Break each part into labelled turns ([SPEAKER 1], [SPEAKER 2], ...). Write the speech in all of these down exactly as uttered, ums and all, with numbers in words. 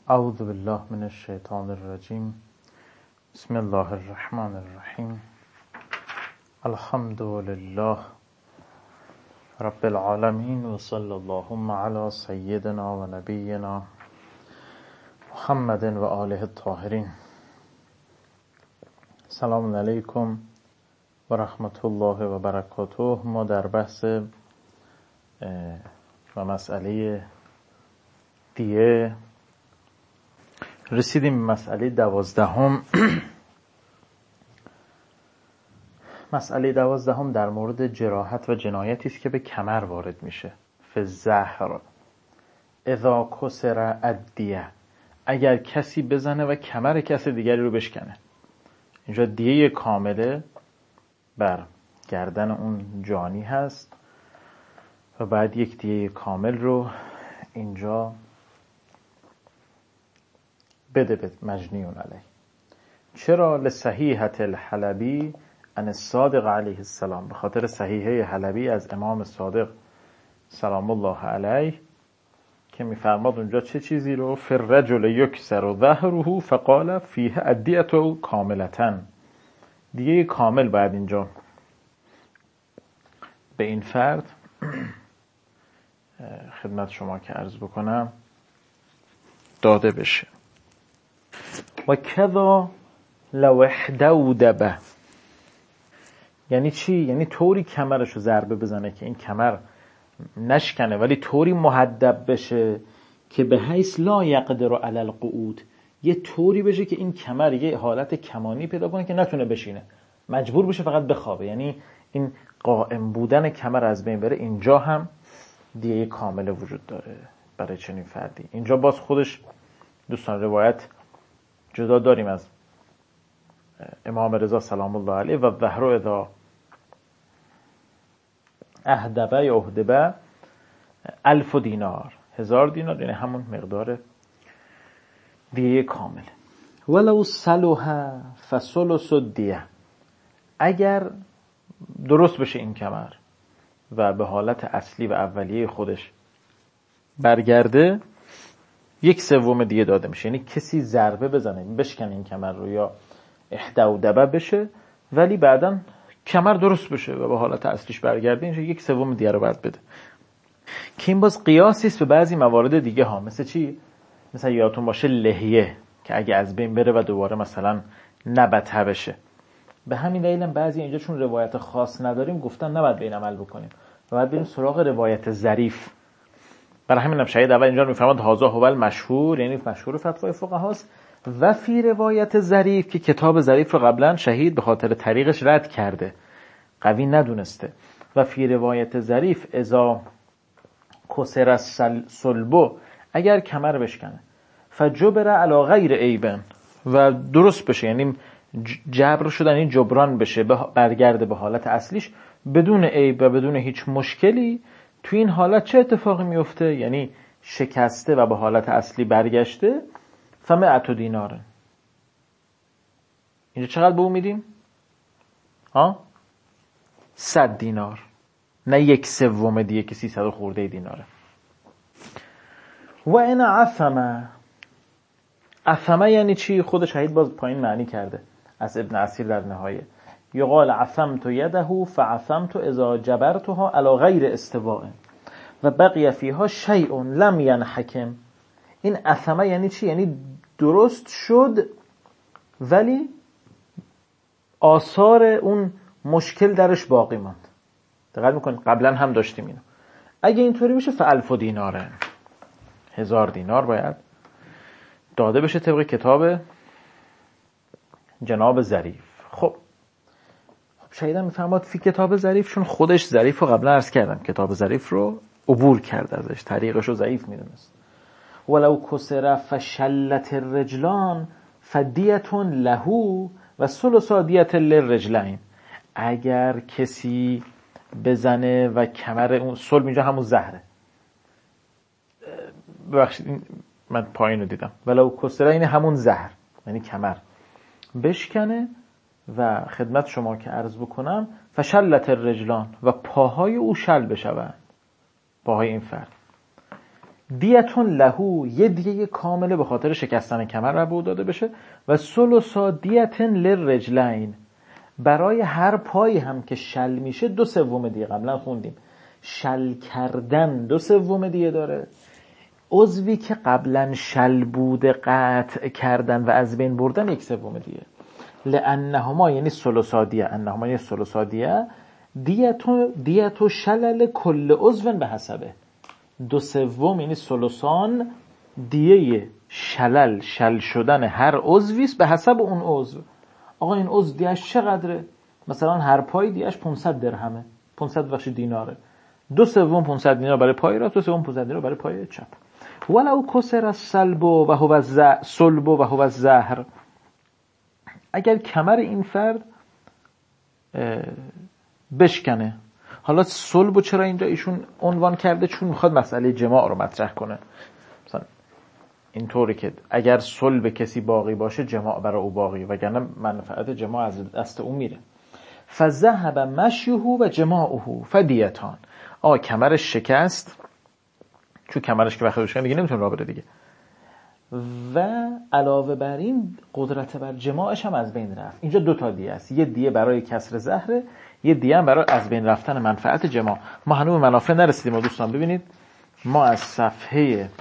[SPEAKER 1] اعوذ بالله من الشیطان الرجیم. بسم الله الرحمن الرحیم. الحمد لله رب العالمین و صلی اللهم علی سیدنا و نبینا محمد و آله الطاهرین. سلام علیکم و رحمت الله و برکاته. ما در بحث و مسئله دیه رسیدیم به مسئله دوازدهم. مسئله دوازدهم در مورد جراحت و جنایتی است که به کمر وارد میشه. فالظهر اذا کسر الدیه، اگر کسی بزنه و کمر کسی دیگری رو بشکنه. اینجا دیه کامله بر گردن اون جانی هست و بعد یک دیه کامل رو اینجا بده به مجنیون علیه. چرا؟ لصحیحة الحلبی عن الصادق علیه السلام، به خاطر صحیحه حلبی از امام صادق سلام الله علیه که میفرماد اونجا چه چیزی رو؟ فی الرجل یکسر ظهره فقال فیه الدیة کاملة، دیگه کامل بعد اینجا به این فرد خدمت شما که عرض بکنم داده بشه. و کذا لو احدودبه، یعنی چی؟ یعنی طوری کمرش رو ضربه بزنه که این کمر نشکنه ولی طوری مهدب بشه که به حیث لا یقدر علی القعود، یه طوری بشه که این کمر یه حالت کمانی پیدا کنه که نتونه بشینه، مجبور بشه فقط بخوابه. یعنی این قائم بودن کمر از بین بره. اینجا هم دیه کامله وجود داره برای چنین فردی. اینجا باز خودش دوستان روایت جدا داریم از امام رضا سلام الله علیه. و الظهر اذا اهدبه یا اهدبه الف دینار، هزار دینار، یعنی همون مقدار دیه کامل. ولو صلح فثلث الدیه، اگر درست بشه این کمر و به حالت اصلی و اولیه خودش برگرده، یک سوم دیگه داده میشه. یعنی کسی ضربه بزنه بشکنه این کمر رو یا احدودبه بشه ولی بعداً کمر درست بشه و به حالت اصلیش برگرده، اینجا یک سوم دیگه رو باید بده. که این باز قیاسی است به بعضی موارد دیگه ها. مثل چی؟ مثلا یادتون باشه لحیه که اگه از بین بره و دوباره مثلا نبته بشه. به همین دلیل هم بعضی اینجا چون روایت خاص نداریم گفتن نباید به این عمل بکنیم و باید بریم سراغ روایت ظریف. برای همین هم شاید اول اینجا میفرماد هازا هو المشهور، یعنی مشهور فتوای فقهاست. و فی روایت ظریف که کتاب ظریف رو قبلا شهید به خاطر طریقش رد کرده، قوی ندونسته. و فی روایت ظریف اذا کسر الصلب، اگر کمر بشکنه، فجبر علی غیر عیب، و درست بشه، یعنی جبر شدن این جبران بشه، برگرده به حالت اصلیش بدون عیب و بدون هیچ مشکلی. تو این حالت چه اتفاقی میفته؟ یعنی شکسته و به حالت اصلی برگشته. فمئة دینار، اینجا چقدر به اون میدیم؟ ها؟ صد دینار، نه یک سوم دیگه که سیصد خورده دیناره. و این عثمه، عثمه یعنی چی؟ خود شهید باز پایین معنی کرده از ابن اسیر در نهایه. یقال عثمت یده فعثمت اذا جبرتها علی غیر استواء و بقی فیها شیء لم ینحکم. این عثمه یعنی چی؟ یعنی درست شد ولی آثار اون مشکل درش باقی ماند. دقت میکنید قبلا هم داشتیم اینو. اگه اینطوری بشه فالف دیناره، هزار دینار باید داده بشه طبق کتاب جناب ظریف. خب شهیدم میفهمد فی کتاب ظریف، چون خودش ظریف رو قبلا عرض کردم کتاب ظریف رو عبور کرد ازش، طریقش رو ضعیف میدونست. ولو کسر فشلت الرجلان فدیة له و ثلث دیة للرجلین، اگر کسی بزنه و کمر اون صلب، اینجا همون زهره، ببخشید من پایین رو دیدم، ولو کسر این همون زهر یعنی کمر بشکنه و خدمت شما که عرض بکنم فشلت الرجلان و پاهای او شل بشوند، پاهای این فرد. دیتون لهو، یه دیگه کامله به خاطر شکستن کمر رو به او داده بشه. و ثلثا دیتن للرجلین، برای هر پایی هم که شل میشه دو سوم دیگه، قبلا خوندیم شل کردن دو سوم دیگه داره، عضوی که قبلا شل بوده قطع کردن و از بین بردن یک سوم دیگه. لانهما یعنی ثلثا دیه، انهما یعنی ثلثا دیه، دیتو دیتو شلل کل عضو به حسبه، دو سوم یعنی ثلثان دیه شلل شل شدن هر عضوی است به حسب اون عضو. آقا این عضو دیهش چقدره؟ مثلا هر پای دیهش پانصد درهمه، پانصد بخش دیناره، دو سوم پانصد دینار برای پای راست، دو سوم پانصد دینار برای پای چپ. ولو کسر الصلب و هو الصلب و هو الظهر، اگر کمر این فرد بشکنه. حالا صلب چرا اینجا ایشون عنوان کرده؟ چون میخواد مسئله جماع رو مطرح کنه. مثلا اینطوری که اگر صلب کسی باقی باشه جماع برای او باقی، وگرنه منفعت جماع از دست او میره. فذهب مشیه و جماعه فدیتان، آ کمرش شکست، چون کمرش که وقتی بشکنه دیگه نمیتونه راه بره دیگه، و علاوه بر این قدرت بر جماعش هم از بین رفت. اینجا دو تا دیه است، یه دیه برای کسر زهره، یه دیه هم برای از بین رفتن منفعت جماع. ما هنوز به منافع نرسیدیم دوستان. ببینید ما از صفحه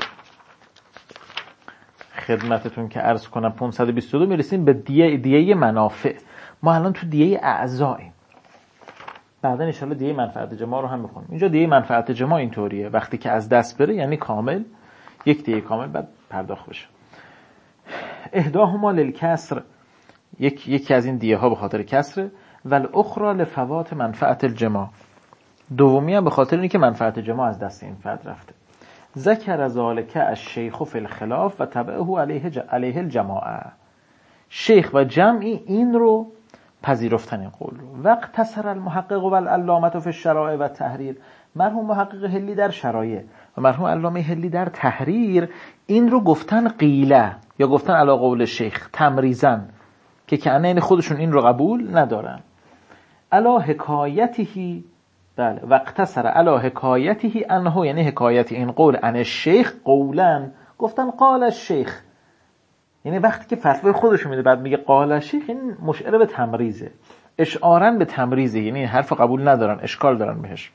[SPEAKER 1] خدمتتون که عرض کنم پانصد و بیست و دو میرسیم به دیه دیه منافع. ما الان تو دیه اعضاییم، بعدا ان شاءالله دیه منفعت جماع رو هم میخونیم. اینجا دیه منفعت جماع اینطوریه، وقتی که از دست بره یعنی کامل، یک دیه کامل بعد پرداخت بشه. احداهما للکسر، یک یکی از این دیه ها به خاطر کسره، والاخرى لفوات منفعت الجماع، دومی هم به خاطر اینه که منفعت جماع از دست این فرد رفته. ذکر ذالک الشیخ فی الخلاف و تبعه علیه ج... علیه الجماعه، شیخ و جمعی این رو پذیرفتن این قول رو. وقت تسر المحقق و العلامه فی الشرائع و تحریر، مرحوم محقق هلی در شرایع و مرحوم علامه هلی در تحریر این رو گفتن قیله، یا گفتن علی قول شیخ تمریزن، که کنه این خودشون این رو قبول ندارن. علی حکایته، بله، وقتصر علی حکایته انه، یعنی حکایت این قول ان شیخ قولن، گفتن قال الشیخ، یعنی وقتی که فتوای خودشون میده بعد میگه قال الشیخ، این مشعر به تمریزه، اشعارا به تمریزه، یعنی حرف قبول ندارن، اشکال دارن بهش.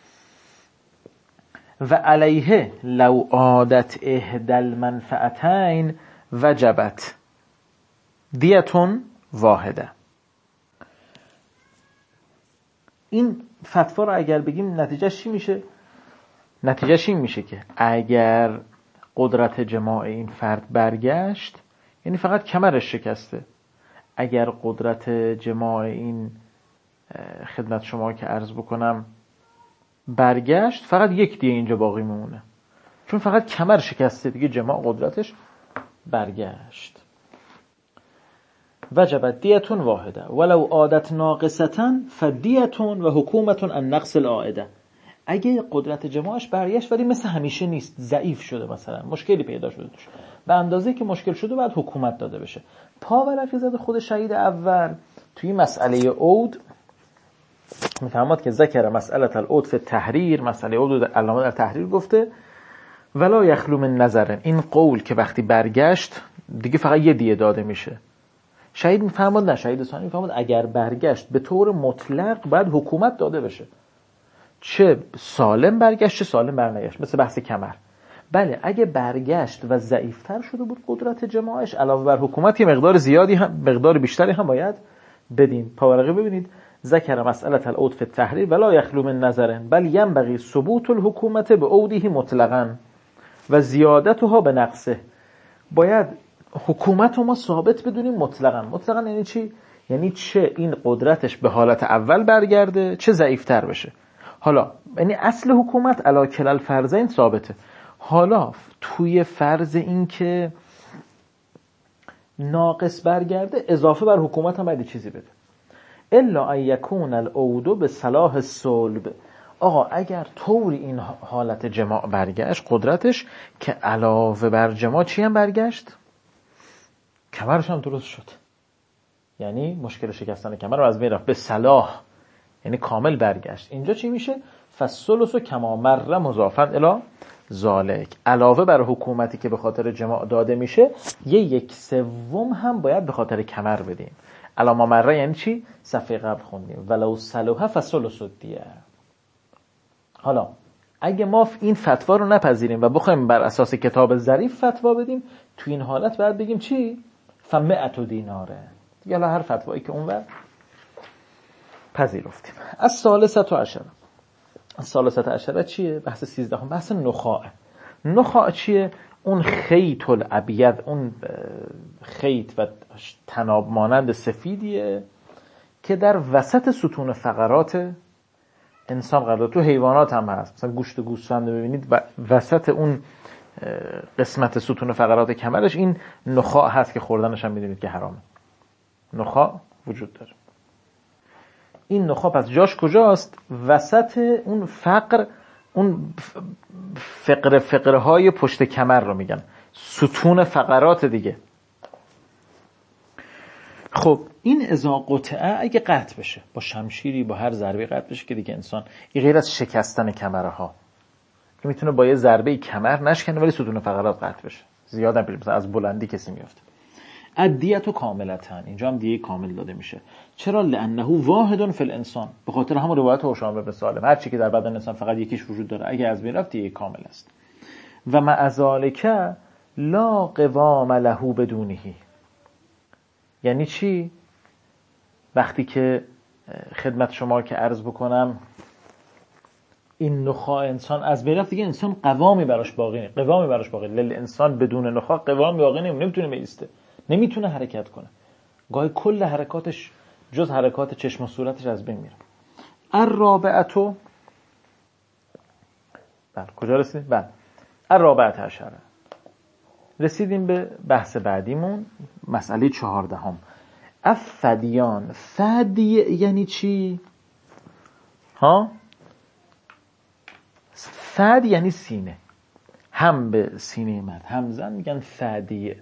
[SPEAKER 1] و علیه لو عادت احدى المنفعتین وجبت دیتون واحده. این فتوا رو اگر بگیم نتیجهش چی میشه؟ نتیجهش این میشه که اگر قدرت جماع این فرد برگشت، یعنی فقط کمرش شکسته، اگر قدرت جماع این خدمت شما که عرض بکنم برگشت، فقط یک دیه اینجا باقی میمونه، چون فقط کمر شکسته دیگه، جماع قدرتش برگشت. وجبت دیتون واحده ولو عادت ناقصتن فدیتون و حکومتون ان نقص العائده. اگه قدرت جماعش برگشت ولی مثل همیشه نیست، ضعیف شده، مثلا مشکلی پیدا شده توش، به اندازه‌ای که مشکل شده بعد حکومت داده بشه. پاورقی زاده خود شهید اول توی مسئله عود میفهمد که ذکر مسئله العود فی التحریر، مسئله عود علامه در تحریر گفته ولا یخلو من نظر، این قول که وقتی برگشت دیگه فقط یه دیه داده میشه. شهید میفهمد، نه شهید ثانی میفهمد اگر برگشت به طور مطلق باید حکومت داده بشه، چه سالم برگشت چه سالم برنگشت، مثل بحث کمر. بله اگه برگشت و ضعیفتر شده بود قدرت جماعش، علاوه بر حکومت یه مقدار زیادی هم، مقدار بیشتری هم باید بدین. پاورقی ببینید ذکر مسئله العود فی التحریر ولا یخلو من نظر بل ینبغی ثبوت الحکومت به عوده مطلقاً و زیادتها به نقصه، باید حکومت رو ما ثابت بدونیم مطلقاً. مطلقاً یعنی چی؟ یعنی چه این قدرتش به حالت اول برگرده چه ضعیفتر بشه. حالا یعنی اصل حکومت علی کلا الفرضین ثابته. حالا توی فرض این که ناقص برگرده اضافه بر حکومت هم باید چیزی بده. الا ان یکون العود به صلاح الصلب، آقا اگر طوری این حالت جماع برگشت قدرتش که علاوه بر جماع چی هم برگشت؟ کمرش هم درست شد، یعنی مشکل شکستن کمر رو از بین رفت، به صلاح یعنی کامل برگشت. اینجا چی میشه؟ فالثلث کما مر مضافا الی ذالک، علاوه بر حکومتی که به خاطر جماع داده میشه، یه یک سوم هم باید به خاطر کمر بدیم. علاما مره یعنی چی؟ صفحه قبل خوندیم ولو صلوها فثلث الدیه. حالا اگه ما این فتوا رو نپذیریم و بخوایم بر اساس کتاب ظریف فتوا بدیم، تو این حالت باید بگیم چی؟ فمئت دیناره. دیگه حالا هر فتوایی که اونور پذیرفتیم. از ثالثه عشره. از ثالثه عشره چیه؟ بحث سیزدهم، بحث نخاع. نخاع چیه؟ اون خیط الابید، اون خیط و تناب مانند سفیدیه که در وسط ستون فقرات انسان قرار داره. تو حیوانات هم هست، مثلا گوشت گوسفند ببینید و وسط اون قسمت ستون فقرات کمرش این نخاع هست که خوردنش هم میدونید که حرامه. نخاع وجود داره. این نخاع پس جاش کجاست؟ وسط اون فقر، اون فقر فقره های پشت کمر رو میگن، ستون فقرات دیگه. خب این اذا قطعه اگه قطع بشه با شمشیری، با هر ضربه قطع بشه که دیگه انسان، این غیر از شکستن کمرها، که میتونه با یه ضربه کمر نشکنه ولی ستون فقرات قطع بشه، زیاد هم مثلا از بلندی کسی میفته. الدیه کاملتن، اینجا هم دیه کامل داده میشه. چرا؟ لانه واحد فی الانسان، به خاطر همون روایت هشام بن سالم، هر چی که در بدن انسان فقط یکیش وجود داره، اگه از بین رفت دیه کامل است. و مع ذالک لا قوام له بدونه. یعنی چی؟ وقتی که خدمت شما که عرض بکنم این نخاع انسان از بین رفت، دیگه انسان قوامی براش باقی نیست. قوامی براش باقی نیست. انسان بدون نخاع قوامی باقی نیست، نمیتونه بایسته، نمیتونه حرکت کنه. گاهی کل حرکاتش جز حرکات چشم و صورتش از بین میره. الرابعه، بله کجا رسیدیم؟ بله الرابعه عشره. رسیدیم به بحث بعدیمون، مسئله چهاردهم. الفدیان. فدی یعنی چی؟ ها؟ فد یعنی سینه، هم به سینه مرد هم زن میگن فدیه.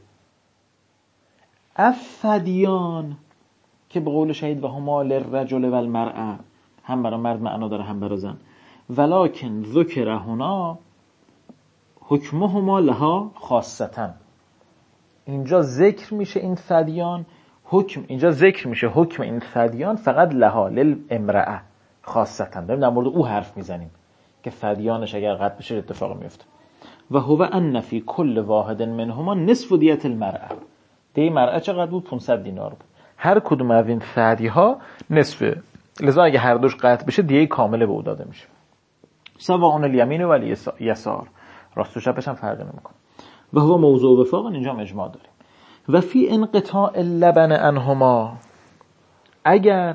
[SPEAKER 1] الفدیان که به قول شهید و هما للرجل و المرأه، هم برای مرد معنا داره هم برای زن. ولکن ذکر هنا حکمهما لها خاصتا. اینجا ذکر میشه این فدیان، حکم اینجا ذکر میشه حکم این فدیان فقط لها للامرأه خاصتا. داریم در مورد او حرف میزنیم که فدیانش اگر قطع بشه اتفاق میفته. و هو ان فی کل واحد منهما نصف دیت المرأه. دی مرأه چقدر بود؟ پانصد دینار بود. هر کدوم از این فدی ها نصف، لذا اگه هر دوش قطع بشه دیه کامله به او داده میشه. سواء الیمین و الیسار، راست و چپش هم فرقی نمیکنه. و هو موضوع وفاق، اینجا اجماع داریم. و فی انقطاع اللبن عنهما، اگر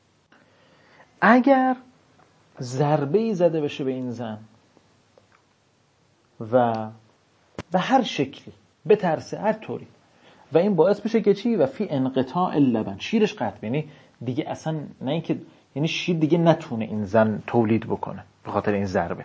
[SPEAKER 1] اگر ضربه‌ای زده بشه به این زن و به هر شکلی بترسه، هر طوری، و این باعث بشه که چی؟ و فی انقطاع اللبن، شیرش قطع، یعنی دیگه اصلا نه اینکه، یعنی شیر دیگه نتونه این زن تولید بکنه به خاطر این ضربه.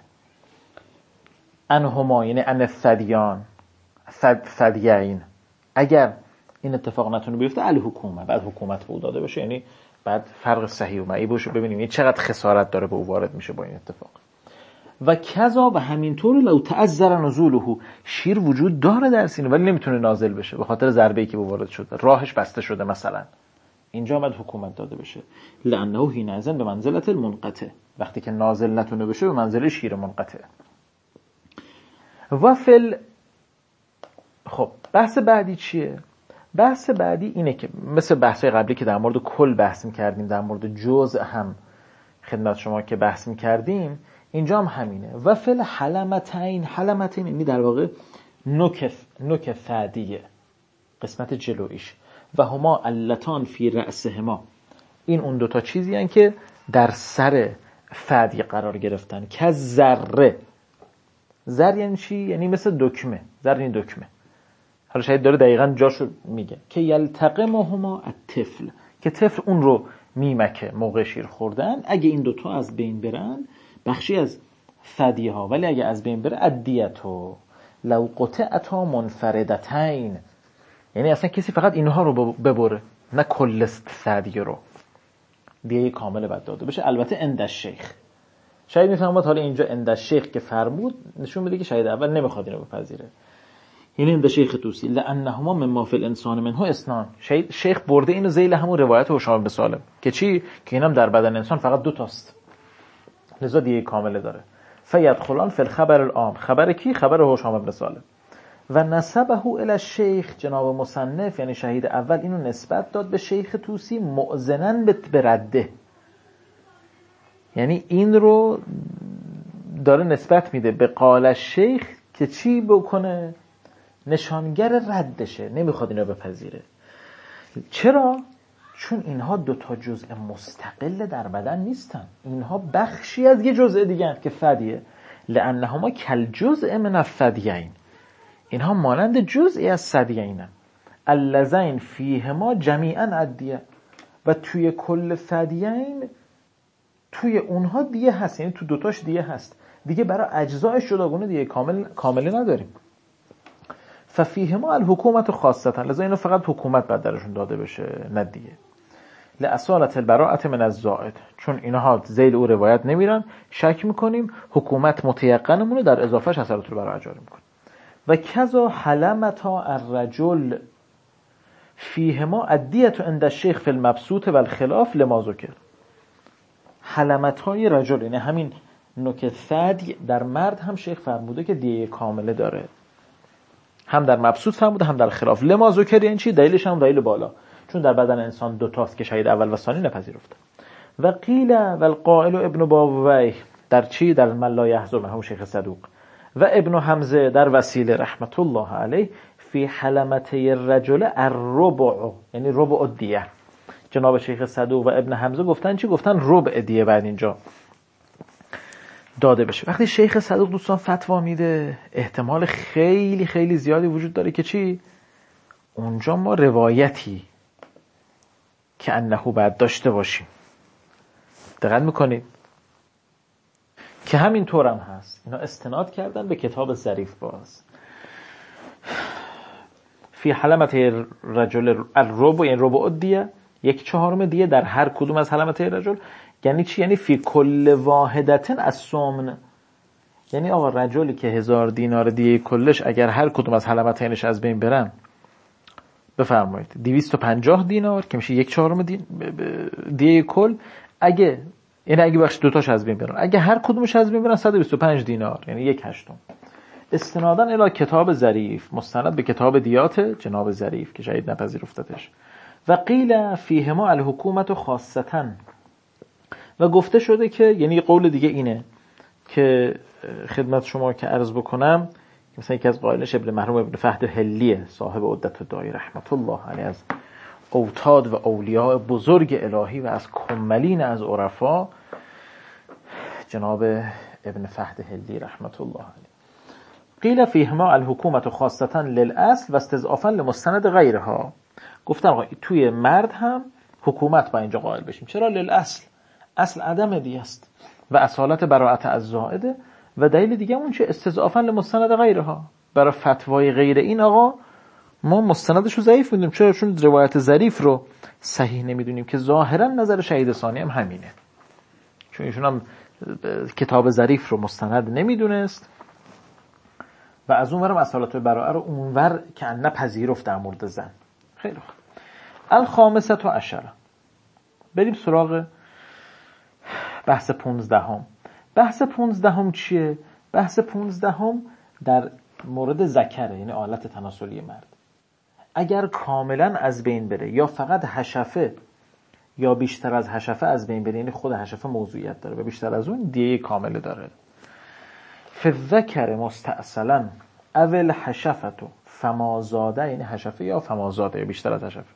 [SPEAKER 1] انهما یعنی ان الثدیان، ثدیین، اگر این اتفاق نتونه بیفته الحکومه، بعد حکومت به او داده بشه، یعنی بعد فرق صحیح و معیب بشه، ببینیم این چقدر خسارت داره به او وارد میشه با این اتفاق. و کذا و همینطور لو تعذر نزوله، شیر وجود داره در سینه ولی نمیتونه نازل بشه به خاطر ضربه‌ای که به وارد شده، راهش بسته شده مثلا، اینجا بعد حکومت داده بشه. لانه حینئذ به منزلت المنقطع، وقتی که نازل نتونه بشه به منزله شیر منقطع. و فل خب بحث بعدی چیه؟ بحث بعدی اینه که مثل بحث‌های قبلی که در مورد کل بحث می‌کردیم، در مورد جزء هم خدمت شما که بحث می‌کردیم، اینجا هم همینه. و فل حلمتین، حلمتین یعنی در واقع نوک نوک فدیه، قسمت جلویش. و هما علتان فی رأسهما، این اون دوتا چیزی هستند که در سر فدیه قرار گرفتن. که ذره، ذره یعنی چی؟ یعنی مثل دکمه، ذره این دکمه. حالا شاید داره دقیقاً جاشو میگه که یلتقمهما الطفل، که طفل اون رو میمکه موقع شیر خوردن. اگه این دوتا از بین برن بخشی از فدیه ها، ولی اگه از بین بره ادیتو لو قطعتا منفردتین، یعنی اصلا کسی فقط اینها رو ببره نه کل فدیه رو، دیگه کامل بعد داده بشه. البته عند الشیخ، شاید میفهمد حالا اینجا عند شیخ که فرمود نشون میده که شاید اول نمیخواد اینو بپذیره. یعنی عند شیخ توسی لانهما مما فی الانسان منه اثنان. شاید شیخ برده اینو ذیل همون روایت هشام بن سالم که چی؟ که اینم در بدن انسان فقط دو تاست، لذا دیگه کامله داره. فیدخلان فی الخبر العام. خبر کی؟ خبر هشام بن سالم. و نسبه الی الشیخ، جناب مصنف یعنی شهید اول اینو نسبت داد به شیخ توسی مؤذنن به رده، یعنی این رو داره نسبت میده به قال شیخ که چی بکنه؟ نشانگر ردشه، نمیخواد اینو بپذیره. چرا؟ چون اینها دوتا جزء مستقل در بدن نیستن، اینها بخشی از یه جزء دیگه هست که فدیه. لانهما کل جزء من الفدیین، اینها مانند جزئی از ثدیینن. اللذین فیهما جمیعا الدیه، و توی کل فدیین توی اونها دیه هست، یعنی تو دوتاش دیه هست دیگه، برای اجزایش جداگونه دیگه کامل کامله نداریم. ففیهما الحکومت خاصتا، لذا اینو فقط حکومت بعد درشون داده بشه نه دیگه. لأصالة البراءة من الزائد، چون اینها ذیل او روایت نمیرن، شک میکنیم حکومت متیقنمون رو در اضافهش اثرات رو برای اجاری میکنیم. و کذا حلمتا الرجل فیهما الدیة عند الشیخ فی المبسوط و الخلاف لما ذکر. حلمتای رجل یعنی همین نوک ثدی در مرد هم شیخ فرموده که دیه کامله داره، هم در مبسوط فرموده هم در خلاف. لما ذکر یعنی چی؟ دلیلش هم دلیل بالا، چون در بدن انسان دو تاست که شهید اول و ثانی نپذیرفته. و قیل و القائل ابن بابوی در چی؟ در من لا یحزن هم شیخ صدوق، و ابن حمزه در وسیله رحمت الله علیه فی حلمته الرجل الربع، یعنی ربع الدیه. جناب شیخ صدوق و ابن حمزه گفتن چی؟ گفتن ربع دیه بعد اینجا داده بشه. وقتی شیخ صدوق دوستان فتوا میده احتمال خیلی خیلی زیادی وجود داره که چی؟ اونجا ما روایتی که انه بعد داشته باشیم. دقت میکنید که همین طور هم هست، اینا استناد کردن به کتاب ظریف باز فی حلمته رجل الربع، یعنی ربع الدیه، یک چهارم دیه در هر کدوم از حلمته رجل. یعنی چی؟ یعنی فی کل واحدتن از سمن، یعنی آقا رجلی که هزار دینار دیه کلش اگر هر کدوم از حلمتینش از بین برن، بفرمایید دویست و پنجاه دینار که میشه یک چهارم دی... دیه کل، اگه یعنی اگه بخش دوتاش از بین برن، اگه هر کدومش از بین برن صد و بیست و پنج دینار، یعنی یک هشتم. استنادن الی کتاب ظریف، مستند به کتاب دیات جناب ظریف که شهید نپذیرفتش. و قیل فیهما الحکومت خاصتا، و گفته شده که یعنی قول دیگه اینه که خدمت شما که عرض بکنم، مثلا یکی از قائلش ابن محروم ابن فهد هلیه صاحب عدت الداعی رحمت الله علیه، از اوتاد و اولیاء بزرگ الهی و از کملین از عرفا، جناب ابن فهد هلی رحمت الله علیه. قیل فیهما الحکومت خاصتا للاصل و استضعافا لمستند غیرها. گفتن آقا توی مرد هم حکومت با اینجا قائل بشیم. چرا؟ للاصل، اصل عدم دیگه است و اصالت براءت از زائده، و دلیل دیگه اون چه؟ استضعافا لمستند غیرها، برای فتوای غیر این آقا ما مستندش رو ضعیف میدونیم. چرا؟ چون روایت ظریف رو صحیح نمیدونیم که ظاهرا نظر شهید ثانی هم همینه، چون ایشون هم کتاب ظریف رو مستند نمیدونست و از اون ورم اصالت براءه رو اونور که ان پذیرفت در مورد زن. خیلی خوب. الخامسه و عشره، بریم سراغ بحث پونزدهم. بحث پونزدهم چیه؟ بحث پونزدهم در مورد ذکره، یعنی آلت تناسلی مرد. اگر کاملا از بین بره یا فقط حشفه یا بیشتر از حشفه از بین بره، یعنی خود حشفه موضوعیت داره و بیشتر از اون دیه کامله داره. فالذکر مستأصلا اول حشفتو فمازاده، یعنی حشفه یا فمازاده یا بیشتر از حشفه،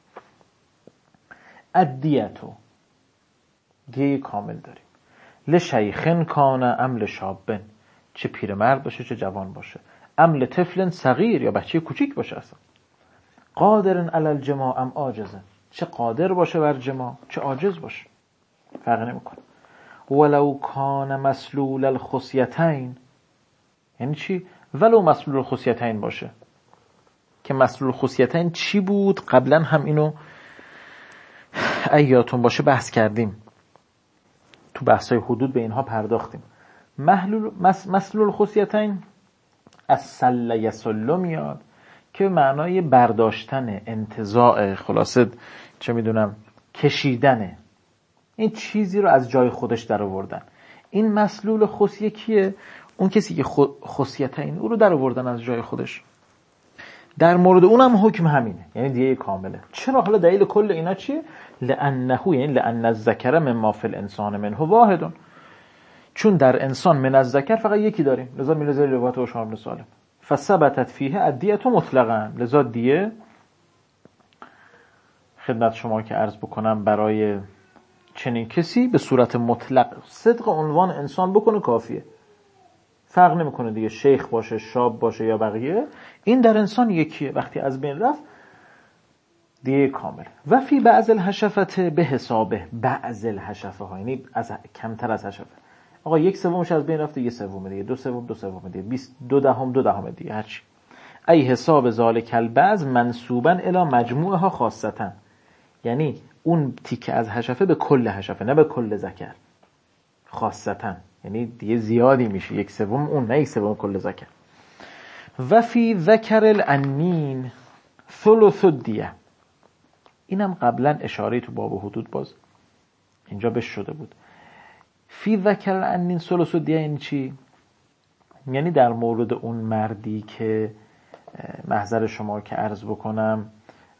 [SPEAKER 1] ادیتو دیه کامل داریم. لشیخن کانه ام لشابن، چه پیرمرد باشه چه جوان باشه، ام لطفل صغیر یا بچه کوچیک باشه، اصلا قادرن علی الجماع ام عاجزن، چه قادر باشه بر جماع چه عاجز باشه، فرق نمیکنه. ولو کان مسلول الخصیتین، یعنی چی؟ ولو مسلول الخصیتین باشه، که مسلول الخصیتین چی بود؟ قبلا هم اینو ایاتون باشه بحث کردیم، تو بحثای حدود به اینها پرداختیم. محلول مسلول خصیتین از سله یسلو میاد که معنای برداشتن، انتزاع، خلاصه چه میدونم کشیدنه، این چیزی رو از جای خودش در آوردن. این مسلول خصیه کیه؟ اون کسی که خصیتین او رو در آوردن از جای خودش. در مورد اونم حکم همینه، یعنی دیه کامله. چرا؟ حالا دلیل کل اینا چیه؟ لانه، یعنی لان الذکر مما فی الانسان منه واحد، چون در انسان من الذکر فقط یکی داریم، لذا میره زیر روایت هشام بن سالم فثبتت فیه الدیه مطلقا، لذا دیه خدمت شما که عرض بکنم برای چنین کسی به صورت مطلق صدق عنوان انسان بکنه کافیه، فرق نمیکنه دیگه شیخ باشه، شاب باشه یا بقیه، این در انسان یکیه. وقتی از بین رفت دیه کامل. و فی بعض الحشفت به حسابه، بعض الحشفه ها یعنی از کمتر از حشفه. آقا یک سومش از بین رفته، یه سوم دیگه، دو سوم دو سوم دیگه، بیست دو دهم دو دهم دیگه، هرچی. ای حساب ذالک البعض منسوبا الی مجموعها خاصتا، یعنی اون تیکه از حشفه به کل حشفه، نه به کل ذکر، خاصتا یعنی دیگه زیادی میشه، یک سوم اون، نه یک سوم کل ذکر. و فی ذکر الانین ثلث الدیه، اینم قبلا اشاره تو باب حدود باز اینجا بهش شده بود. فی ذکر الانین ثلث الدیه یعنی چی؟ یعنی در مورد اون مردی که محضر شما که عرض بکنم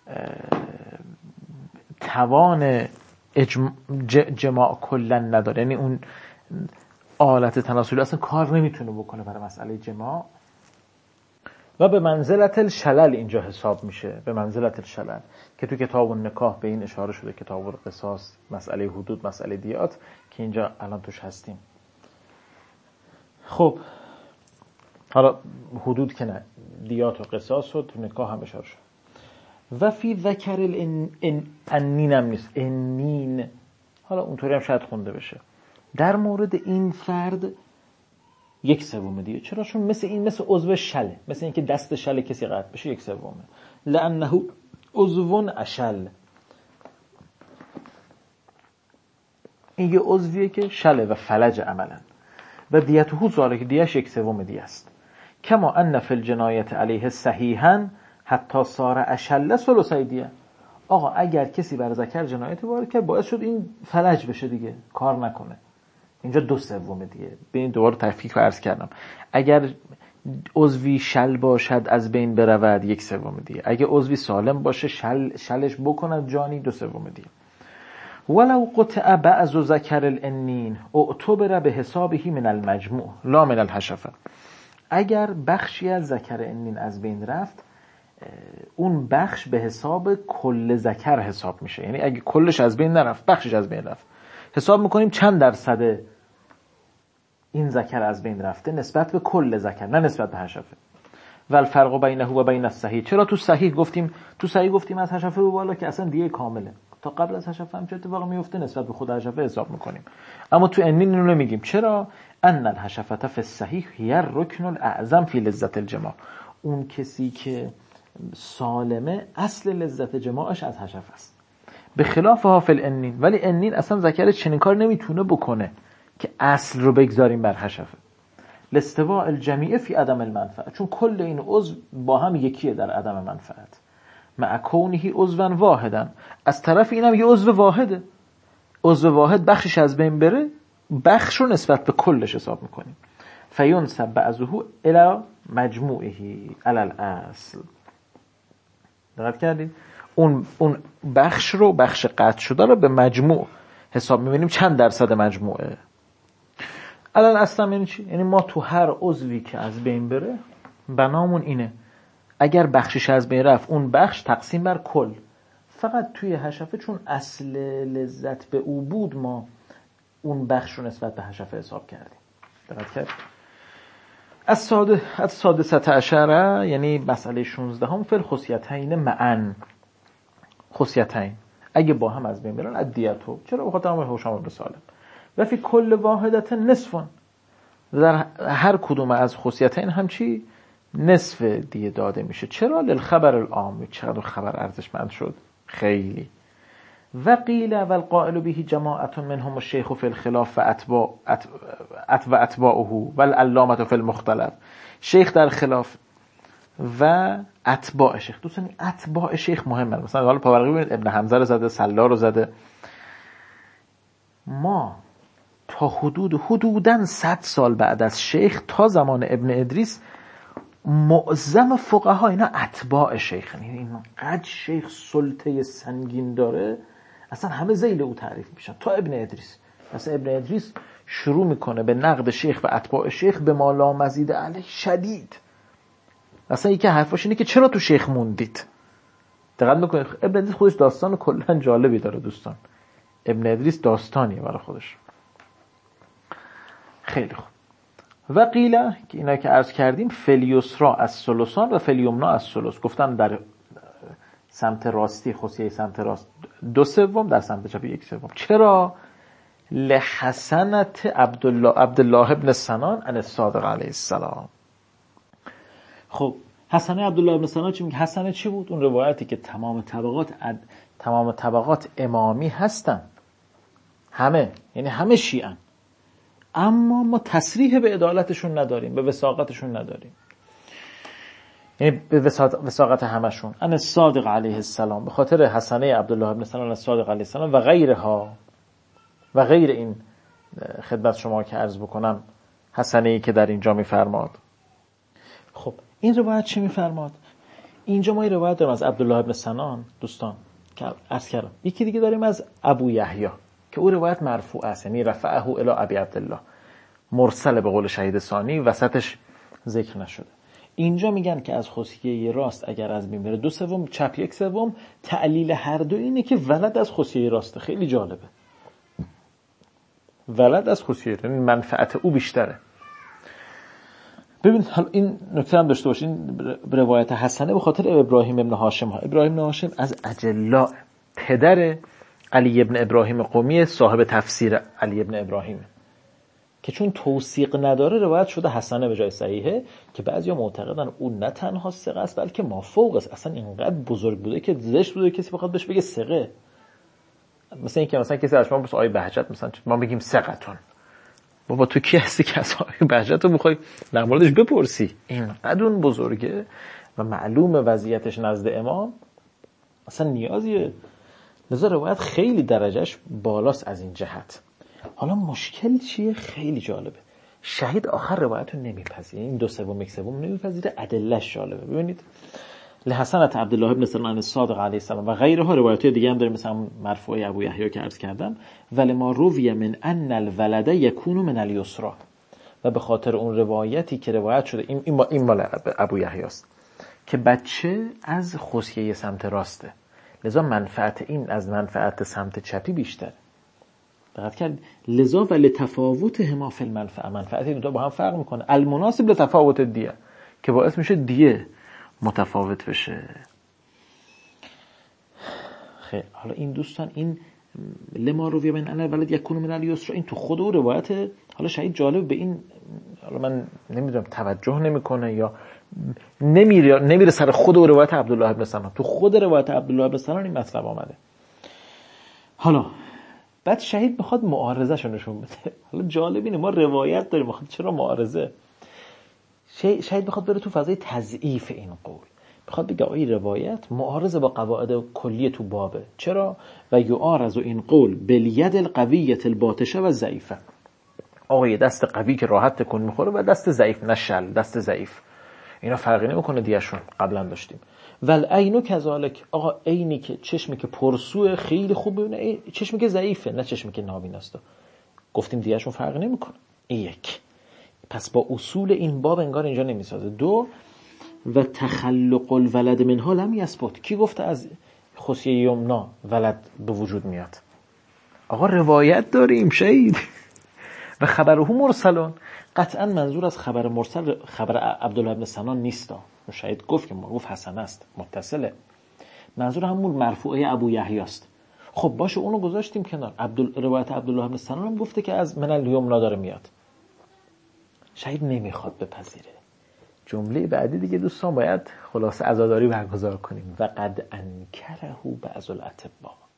[SPEAKER 1] توان اجم... جماع کلن نداره، یعنی اون آلت تناسلی اصلا کار نمیتونه بکنه برای مسئله جماع، و به منزلت الشلل اینجا حساب میشه، به منزلت الشلل که تو کتاب النکاح به این اشاره شده، کتاب القصاص، مسئله حدود، مسئله دیات که اینجا الان توش هستیم. خب حالا حدود که نه، دیات و قصاص و تو نکاح هم اشاره شد. و فی ذکر الانین هم نیست، انین، حالا اونطوری هم شاید خونده بشه. در مورد این فرد یک سوم دیگه. چرا؟ چون مثل این، مثل عضو شله، مثل این که دست شله کسی قطع بشه یک سومه. لانه عضو اشل، این یه عضویه که شله و فلج عملا. و دیته زاله که دیش یک سوم دیگه است. کما ان فی الجنایت علیه صحیحا حتی صار اشل ثلثی دیه. آقا اگر کسی بر ذکر جنایت وارد کرد باعث شد این فلج بشه دیگه، کار نکنه، اینجا دو سوم دیگه. ببین دوباره تفکیک رو عرض کردم، اگر عضوی شل باشد از بین برود یک سوم دیگه، اگه عضوی سالم باشه شل شلش بکند جانی دو سوم دیگه. ولو قطع بعض ذکر الانین اعتبر به حسابه من المجموع لا من الحشفه، اگر بخشی از ذکر انین از بین رفت اون بخش به حساب کل ذکر حساب میشه، یعنی اگه کلش از بین نرفت بخشش از بین رفت، حساب میکنیم چند درصد این ذکر از بین رفته نسبت به کل ذکر، نه نسبت به حشفه. و الفرق بینه و بین الصحیح، چرا تو صحیح گفتیم، تو صحیح گفتیم از حشفه به بالا که اصلا دیگه کامله، تا قبل از حشفه هم چه اتفاقی میفته نسبت به خود حشفه حساب میکنیم. اما تو انین اینو نمیگیم. چرا؟ ان الحشفه فی الصحیح هی الرکن الاعظم فی لذت الجماع، اون کسی که سالمه اصل لذت جماعش از حشفه است، به خلاف ها فی الانین، ولی انین اصلا ذکر چنین کار نمیتونه بکنه که اصل رو بگذاریم بر حشفه. لاستواء الجمیع فی عدم المنفعه، چون کل این عضو با هم یکیه در عدم منفعت، مع کونه عضوا واحدا، از طرف اینم یه عضو واحده، عضو واحد بخشش از بین بره بخش رو نسبت به کلش حساب میکنیم. فینسب بعضه الی مجموعه علی الاصل. دقت کردید؟ اون اون بخش رو، بخش قطع شده رو به مجموع حساب می‌بینیم چند درصد مجموعه. الان اصلا یعنی چی؟ یعنی ما تو هر عضوی که از بین بره بنامون اینه اگر بخشش از بین رفت اون بخش تقسیم بر کل. فقط توی حشفه چون اصل لذت به او بود ما اون بخش رو نسبت به حشفه حساب کردیم. دقت کرد؟ از ساده از سادسه عشره یعنی مسئله شانزده هم فل خصیتین معن، خصیتین اگه با هم از بین برن ادیتو، چرا؟ بخاطر همون هوشام بن سالم. و فی کل واحدت نصفون، در هر کدوم از خصیتین هم چی؟ نصف دیه داده میشه. چرا؟ للخبر العام، چقدر خبر ارزشمند شد، خیلی و قیل و القائل به جماعت منهم الشیخ فی الخلاف و اتباع و اتباعه و العلامه فی المختلف. شیخ در خلاف و اتباع شیخ. دوستان اتباع شیخ مهمه. مثلا حالا پاورقی ببینید ابن حمزه رو زده، سلا رو زده. ما تا حدود حدوداً صد سال بعد از شیخ تا زمان ابن ادریس معظم فقها اینا اتباع شیخ. یعنی اینقدر شیخ سلطه سنگین داره اصلا همه ذیل او تعریف میشن تا ابن ادریس. مثلا ابن ادریس شروع میکنه به نقد شیخ و اتباع شیخ به ما لا مزید علیه شدید. اصلا یکی حرفاش اینه که چرا تو شیخ موندید. دقت میکنید ابن ادریس خودش داستان کلا جالبی داره دوستان. ابن ادریس داستانیه برای خودش. خیلی خوب. و قیله که اینا که عرض کردیم فلیوسرا از سلوسان و فلیومنا از سلوس. گفتن در سمت راستی خصیه سمت راست دو سوم، در سمت چپ یک سوم. چرا؟ لحسنت عبدالله عبدالله ابن سنان عن الصادق علیه السلام. خب حسنه عبدالله ابن سنان چی میگه؟ حسنه چی بود؟ اون روایتی که تمام طبقات اد... تمام طبقات امامی هستن، همه، یعنی همه شیعن، اما ما تصریح به عدالتشون نداریم، به وثاقتشون نداریم، یعنی به وثاقت همشون. ان الصادق علیه السلام، به خاطر حسنه عبدالله ابن سنان الصادق علیه السلام و غیرها و غیر این خدمت شما که عرض بکنم حسنه‌ای که در اینجا میفرماد. خب این روایت چی میفرماد؟ اینجا ما این روایت داریم از عبدالله ابن سنان دوستان که عرض کردم. یکی دیگه داریم از ابو یحیی که او روایت مرفوع است، یعنی رفعه الی ابی عبدالله، مرسل به قول شهید ثانی، وسطش ذکر نشده. اینجا میگن که از خصیه راست اگر از بین بره دو سوم، چپ یک سوم. تعلیل هر دو اینه که ولد از خصیه راسته. خیلی جالبه، ولد از خصیه، یعنی منفعت او بیشتره. ببین حالا این نکته هم داشته باشین، روایت حسنه به خاطر ابراهیم ابن هاشم ها. ابراهیم ابن هاشم از اجلا، پدر علی ابن ابراهیم قمی، صاحب تفسیر علی ابن ابراهیم، که چون توثیق نداره روایت شده حسنه به جای صحیحه، که بعضیا معتقدن اون نه تنها ثقه است بلکه مافوق است. اصلا اینقدر بزرگ بوده که زشت بوده کسی بخواد بهش بگه ثقه. مثلا اینکه مثلا کسی از شما بس آقای بهجت مثلا ما بگیم ثقتون، بابا تو کی هستی که از آقای بهجت رو میخوای در موردش بپرسی؟ اینقدر اون بزرگه و معلوم وضعیتش نزد امام، اصلا نیازیه. لذا روایت خیلی درجهش بالاست از این جهت. حالا مشکل چیه؟ خیلی جالبه. شهید آخر روایت رو نمیپذیره، این دو سوم یک سوم نمیپذیره. ادلهش جالبه. ببینید لحسنت عبدالله ابن سنان الصادق علیه السلام و غیرها روایت‌های دیگه هم داریم، مثلا مرفوع ابو یحیی که عرض کردم، ولی ما روی من ان الولد یکون من الیسرا، و به خاطر اون روایتی که روایت شده این این, این مال ابو یحیی است که بچه از خصیه سمت راسته، لذا منفعت این از منفعت سمت چپی بیشتره. دقت کرد؟ لذا ولی تفاوت هما فی المنفعه، منفعت این دو با هم فرق میکنه، المناسب لتفاوت دیه، که باعث میشه دیه متفاوت بشه. خیلی حالا این دوستان این لما روی من ان الولد یکون من الیسرا، این تو خود او روایت. حالا شاید جالب به این، حالا من نمیدونم توجه نمیکنه یا نمیره نمیره سر خود او روایت عبدالله ابن سنان. تو خود روایت عبدالله ابن سنان این مطلب آمده. حالا بعد شهید میخواد معارضه شو نشون بده. حالا جالب اینه ما روایت داریم، میخواد چرا معارضه؟ شهید میخواد بره تو فضای تضعیف این قول، میخواد بگه آیه روایت معارضه با قواعد کلیه تو بابه. چرا؟ و یعارض این قول بالید القویه الباطشه و ضعیفه. آقا دست قوی که راحت تکون میخوره و دست ضعیف، نه شل، دست ضعیف، اینا فرقی نمیکنه دیشون قبلا داشتیم. ول عینو کذالک، آقا عینی که چشمی که پرسو خیلی خوب ببینه، چشمی که ضعیفه نه چشمی که نابیناست، گفتیم دیشون فرقی نمیکنه. این یک. پس با اصول این باب انگار اینجا نمیسازه. دو، و تخلق الولد منها لم یثبت. کی گفته از خصیه یمنا ولد به وجود میاد؟ آقا روایت داریم شهید و خبره مرسلون. قطعا منظور از خبر مرسل خبر عبدالله ابن سنان نیست. شهید گفت که معروف حسن است، متصله. منظور همون مرفوعه ابو یحیی است. خب باشه اونو گذاشتیم کنار. عبدال روایت عبدالله ابن سنان هم گفته که از من الیمنا داره میاد. شهید نمیخواد بپذیره. جمله بعدی دیگه دوستان باید خلاصه عزاداری برگزار کنیم. و قد انکره بعض الاطباء.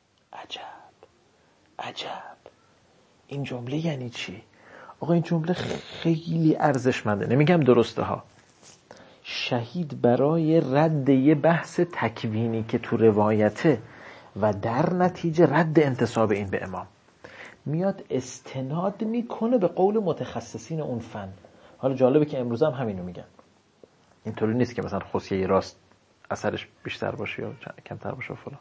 [SPEAKER 1] عجب عجب. این جمله یعنی چی؟ آقا این جمله خیلی ارزشمنده، نمیگم درسته ها. شهید برای رد یه بحث تکوینی که تو روایته و در نتیجه رد انتساب این به امام، میاد استناد میکنه به قول متخصصین اون فن. حالا جالبه که امروز هم همینو میگن، اینطوری نیست که مثلا خوسیه راست اثرش بیشتر باشه یا کمتر باشه فلان.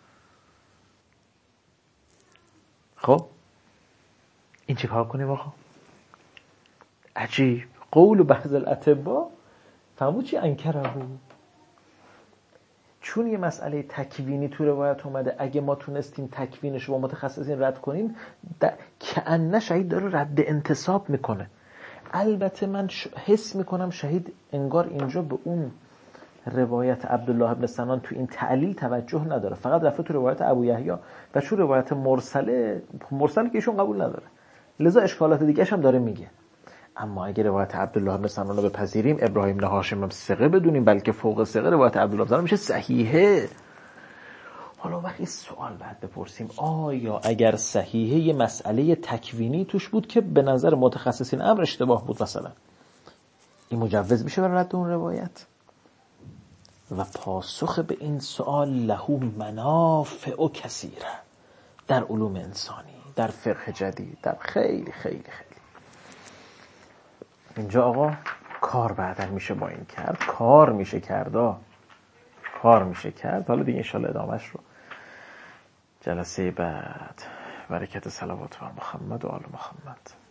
[SPEAKER 1] خب این چی کار کنیم آقا؟ عجیب. قول بعض الاطباء فهمو چی انکره بود، چون یه مسئله تکوینی تو روایت اومده، اگه ما تونستیم تکوینش رو با متخصصین رد کنیم، کأنه شهید داره رد انتساب میکنه. البته من حس میکنم شهید انگار اینجا به اون روایت عبدالله ابن سنان تو این تعلیل توجه نداره، فقط رفته تو روایت ابو یحیی و چون روایت مرسله مرسله که ایشون قبول نداره، لذا اشکالات دیگه هم داره میگه. اما اگه روایت عبدالله ابن سنان رو بپذیریم، ابراهیم بن هاشم هم ثقه بدونیم، بلکه فوق ثقه، روایت عبدالله ابن سنان میشه صحیحه. حالا وقتی سوال بعد بپرسیم، آیا اگر صحیحه یه مسئله تکوینی توش بود که به نظر متخصصین امر اشتباه بود مثلا، این مجوز میشه برای رد اون روایت؟ و پاسخ به این سوال له منافع کثیره در علوم انسانی، در فقه جدید، در خیلی خیلی خیلی. اینجا آقا کار بعداً میشه با این کرد، کار میشه کرد کار میشه کرد. حالا دیگه انشالله ادامهش رو جلسه بعد. برکت صلوات بر محمد و آل محمد.